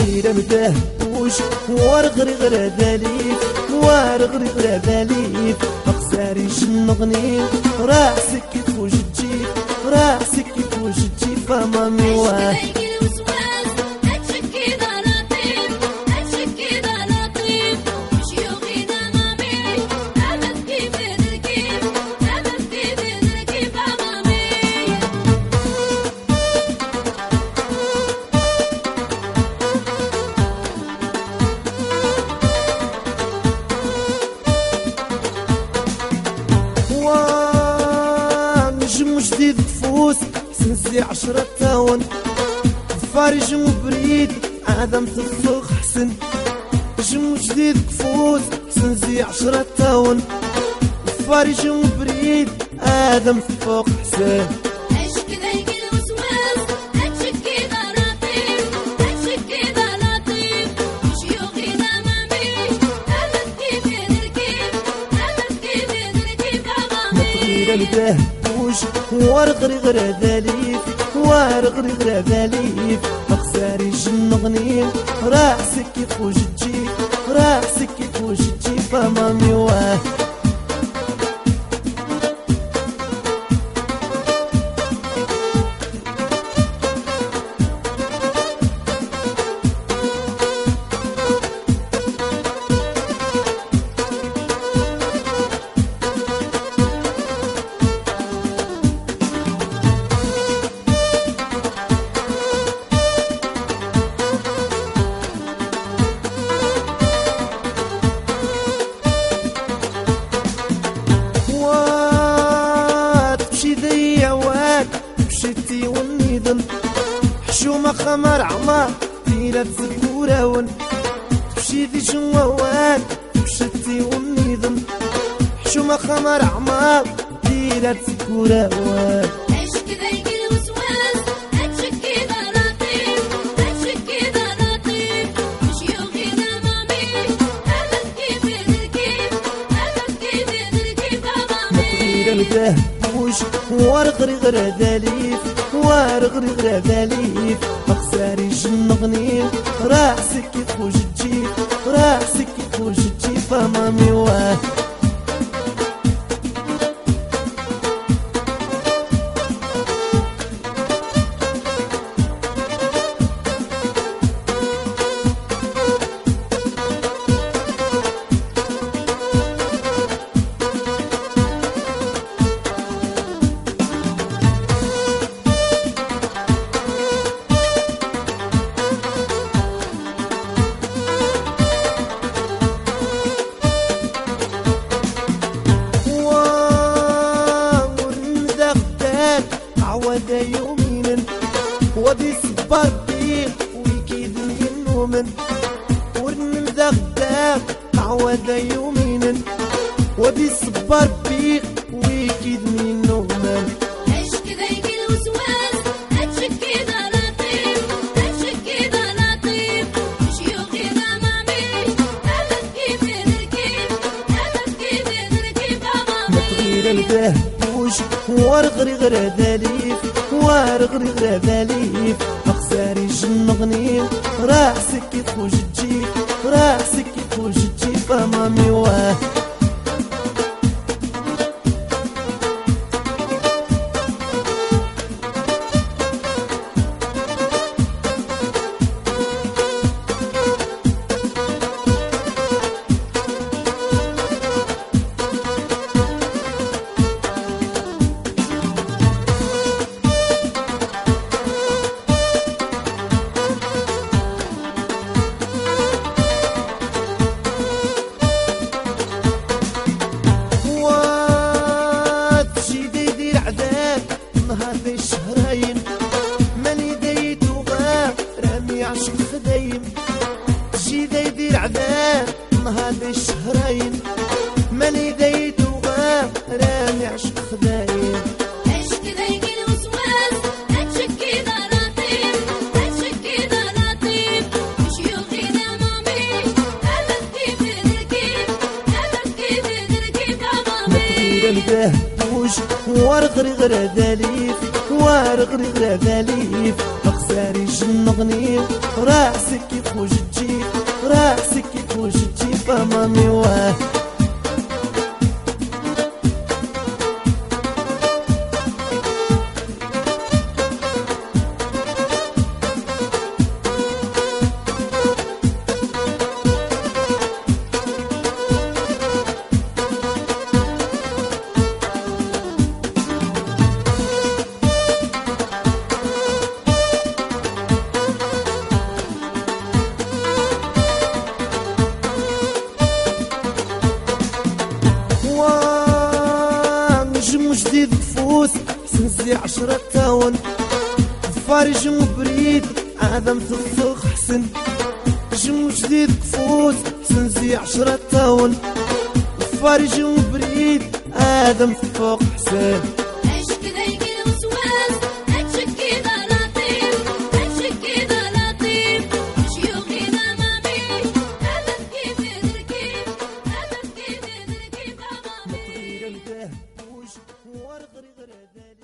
غير مداه وش ورغري غير داليف ورغري غير داليف أقساري شنغني راح سكت وش تجيب راح سكت وش تجيب فمامي واه نجم جديد تفوس سنزي 10 تاون فارج وبريد عدم تفوق حسن نجم جديد تفوس سنزي 10 تاون فارج وبريد عدم تفوق حسن مداه وش ورغري غير داليف ورغري غير داليف أقساري شنغني راح سكت وش تجيب راح سكت وش تجيب فمامي واه مشيتي والنيدن حشومة خمر عمار دينا تزكوراون مشيتي جواوان مشيتي والنيدن حشومة خمر عمار دينا تزكوراون مداه وش ورغري غير داليف ورغري غير داليف أقساري شنغني راح سكت وش تجيب راح سكت وش تجيب فمامي واه عودا يومين ودي صبر بيه ويكيد النومن ورن ذغداك عودا يومين ودي صبر بيه ويكيد النومن مداه وش ورغري غير داليف ورغري غير داليف أقساري شنغني راح سكت وش تجيب راح سكت وش تجيب فمامي واه هذا الشهرين ماني ديت وغاب رامي عشق خدايم عشق ذيك الوسواس هتشكي ذا لطيف هتشكي ذا لطيف شيوخي ذا مامي أبكي بدركيف أبكي بدركيف أمامي مطير القهوش ورغري غير داليف ورغري غير داليف مقساري جن غنيم راح سكي خوج تجيب راح سكي خوج تجيب مامي واه نجم جديد تفوس سنزي 10 تاون فارج مبريد عدم تفخ حسن نجم جديد تفوس سنزي 10 تاون فارج مبريد عدم تفخ حسن ورغري غرادالي